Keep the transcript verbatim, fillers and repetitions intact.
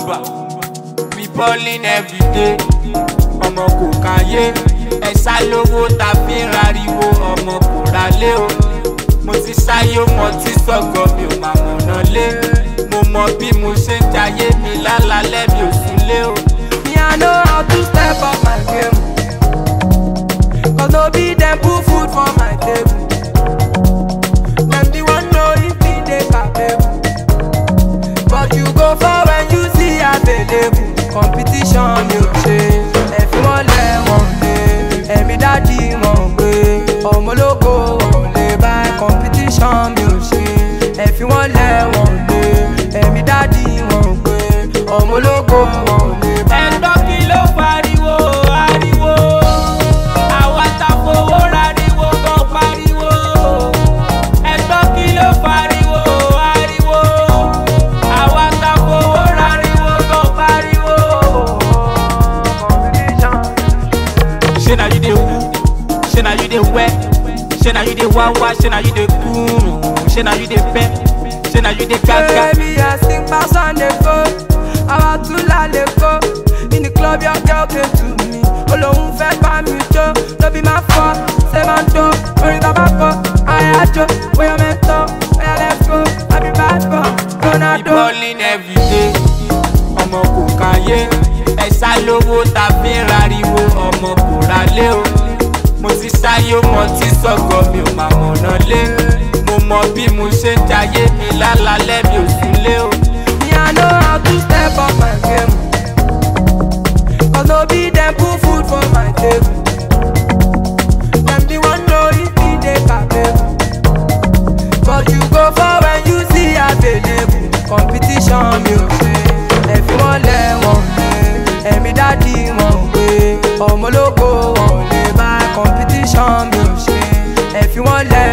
Umba, we ballin' every day. Ọmọ kò káyé, ẹ sá lówó ta fi ń rariwo. Ọmọ kò ralé o, mo ti sáyé mo ti sọ̀gọ̀ mi ò máa mọ̀nà lé. Mo mọ bí mo ṣe ń jayé mi lálálẹ́ mi ò súnlé o. Me I know how to step up my game, cause no be them put food for my table. Them the one know if me dey capable, but you go for when you see available. Competition mi ò ṣe, ẹ fi wọ́n lẹ̀ wọ́n lé, ẹ̀mí dádì wọ́n gbé, ọmọ ológo wọ́n lè bá. Competition mi ò ṣe, ẹ fi wọ́n lẹ̀ wọ́n lé, ẹ̀mí dádì wọ́n gbé, ọmọ ológo wọ́n lè bá. Ẹ̀gbọ́n kí ló pariwo ariwo, àwa ta fowó rariwo kan pariwo. Ẹ̀gbọ́n kí ló pariwo ariwo, àwa ta fowó rariwo kan pariwo. Ṣé na you dey wú, ṣé na you dey wẹ́, ṣé na you dey wá wá, ṣé na you dey kúrú, ṣé na you dey fẹ́, ṣé na you dey gágá. Baby, I sing pass on the phone. Àwa tún lálẹ́ kó. In the club, your girl came to me. Olóhùn fẹ́ bá mi jó. No be my fault, ṣé máa ń jó. Orin tó bá kọ, àyájọ́. Bóyá mẹ́tọ́, bóyá let's go. Àbí bad boy, We Ronaldo. ballin' every day. Ọmọ kò káyé, ẹ sá lówó ta fi ń rariwo. Ọmọ kò ralé o, mo ti sáyé mo ti sọ̀gọ̀ mi ò máa mọ̀nà lé. Mo mọ bí mo ṣe ń jayé mi lálálẹ́ mi ò súnlé o. Me I know how to step up my game, cause no be them put food for my table. Them the one know if me dey capable, but you go for when you see available. Competition mi ò ṣe, ẹ fi wọ́n lẹ̀ wọ́n lé, ẹ̀mí dádì wọ́n gbé, ọmọ ológo wọ́n lè bá. Competition mi ò ṣe, ẹ fi wọ́n lẹ̀